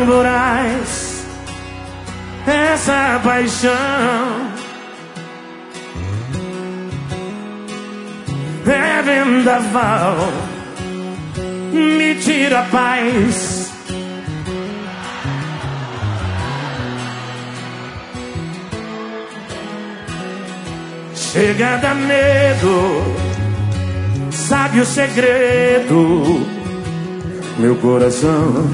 tão voraz essa paixão. É vendaval, me tira a paz. Chega a dar medo, sabe o segredo, meu coração.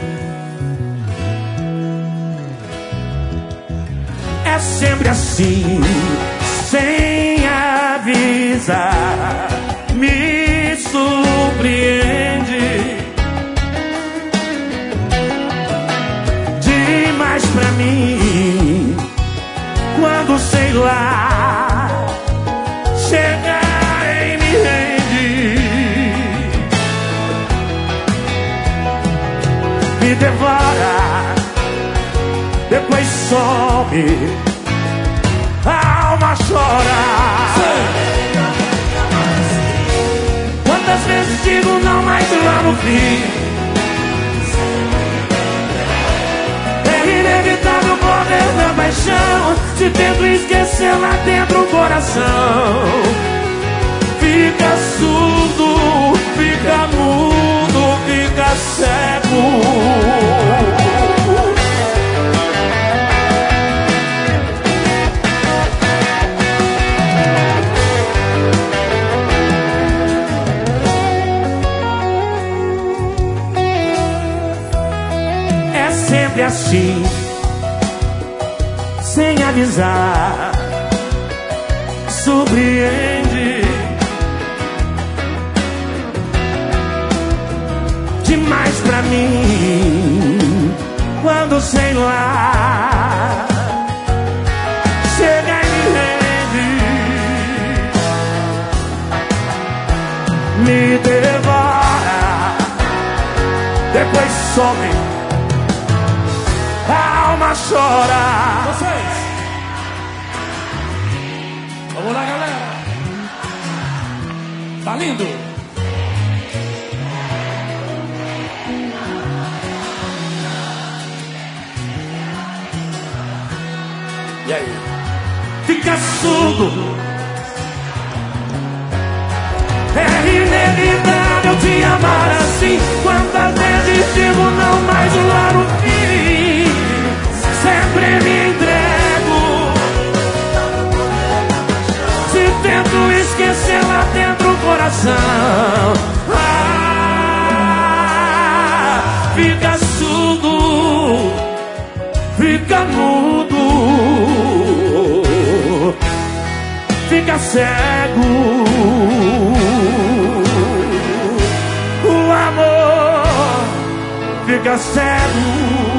É sempre assim, sem avisar, me surpreende demais pra mim. Quando sei lá, chega e me rende, me devora, depois some, a alma chora. Quantas vezes digo não, mas lá no fim é inevitável o poder da paixão. Se tento esquecer lá dentro o coração fica surdo, fica mudo, fica cego. É sempre assim, sem avisar, surpreende demais pra mim. Quando sei lá, chega e me rende, me devora, depois some, a alma chora. Vocês, vamos lá, galera. Tá lindo? E aí? Fica surdo. É inevitável te amar assim. Quantas vezes digo não, mas lá no fim sempre me entrego. Se tento esquecer lá dentro o coração, fica surdo, fica mudo, fica cego. O amor fica cego.